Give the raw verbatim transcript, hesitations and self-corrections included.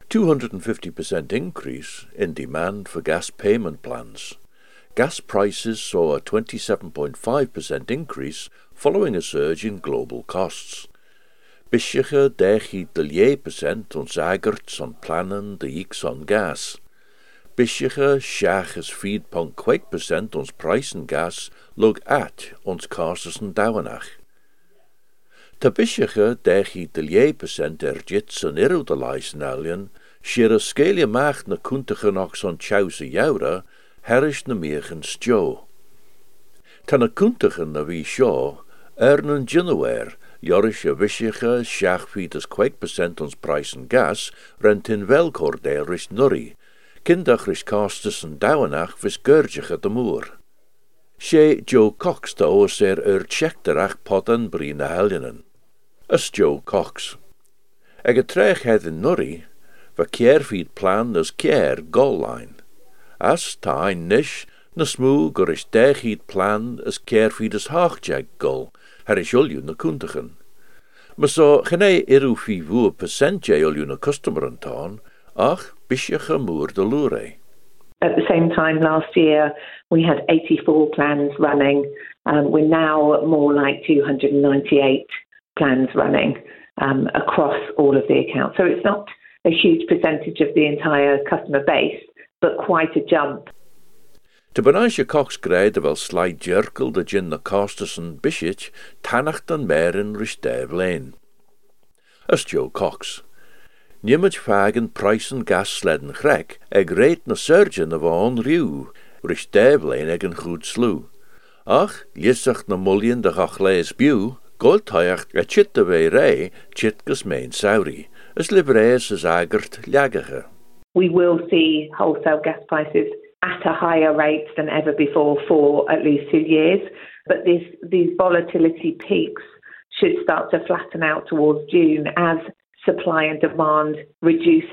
two hundred fifty percent increase in demand for gas payment plans. Gas prices saw a twenty-seven point five percent increase following a surge in global costs. Bishiche dechid de percent ons agerts on plannen de x on gas. Bishiche shaches feed pont kwek percent ons prijzen gas log at ons costes en douwenach. Ta bishiche dechid de percent erjits en irudelijs nalien, shire scalia macht na kuntige nox on chause jaura, herish na meegens jo. Ta na kuntige na wie shaw, ernen jinnewer, Jorish a vishiche shach feetes kwek percent ons prijzen gas, rent in velkordeel rish nurri, kindach rish costes en douwenach vis gurgiche de moer. She Joe Cox de oos er ur tjekterach potten brina helgenen. As Joe Cox. Eg a trech het in nurri, va kier feed plan as kier goal line. As ta ein nish, na smoo gorish dechid plan as kier feed as hachjag goal, her is julju na kundigen. Maar so gene iru fi voer percent julju na customeren taan, ach bisje moer de lure. At the same time last year, we had eighty-four plans running. Um, we're now more like two hundred ninety-eight plans running um, across all of the accounts. So it's not a huge percentage of the entire customer base, but quite a jump. De benasje Cox greide wel slide jerkel de gin na costes en bishich, tanach dan meer in ristev lane. As Joe Cox. Niemich fagen prijzen gas sledden grek, eg reed na surgeon of on riu, ristev lane eg een goed slu. Ach, lisach na mullion de gachlees biu, goldtaiacht a chit de wei rei, chit gus main sauri, as livrees as agert ljagige. We will see wholesale gas prices at a higher rate than ever before for at least two years. But this, these volatility peaks should start to flatten out towards June as supply and demand reduce